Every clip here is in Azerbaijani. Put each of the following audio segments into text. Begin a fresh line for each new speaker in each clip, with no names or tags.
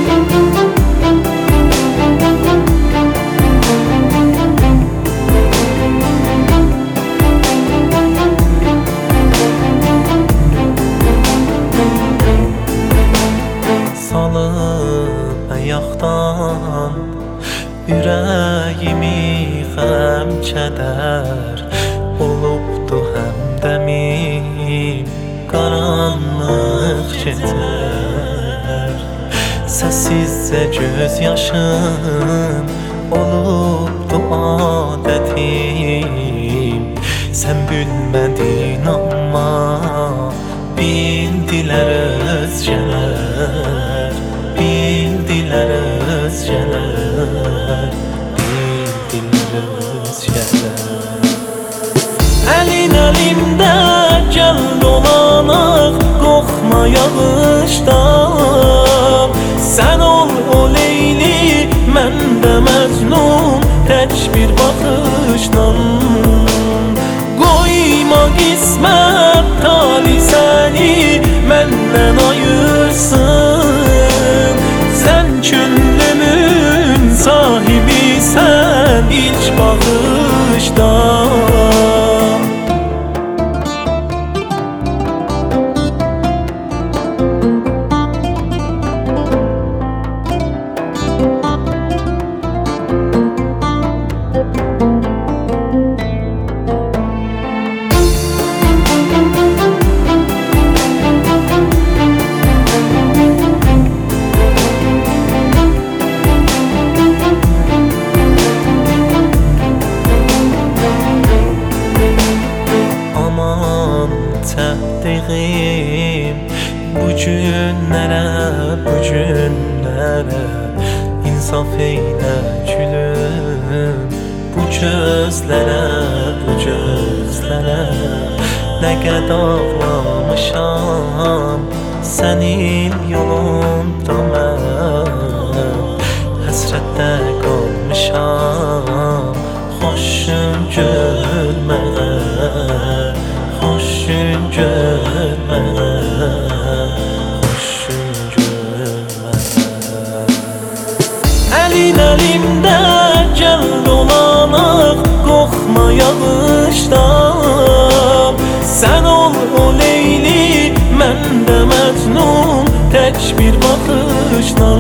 Salıb ayaqdan ürəyimi xəm kədər olubdu həmdəmim qaranlıq gecər. Səssizcə göz yaşım olubdu adətim. Sən bilmədin amma bildilər özgələr, bildilər özgələr, bildilər özgələr. Əlin əlimdə gəl dolanaq, qorxma yağışdan. Sən ol o Leyli, mən də Məcnun, tək bir baxışla. Qoyma qismət tali səni məndən ayırsın. Sən könlümün sahibisən ilk baxışda. Təqdim bu günlərə insaf eylə gülüm. Bu gözlərə nə qədər ağlamışam sənin yolunda mən. Həsrətdə qalmışam xoşun görmənə, xoşun görmənə, xoşun görmənə. Əlin əlimdə gəl dolanaq, qorxma yağışdan. Sən ol o Leyli, mən də Məcnun, tək bir baxışla.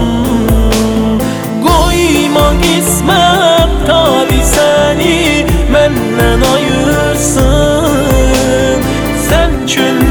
Qoyma qismət tali səni məndən ayırsın. Sən könlümün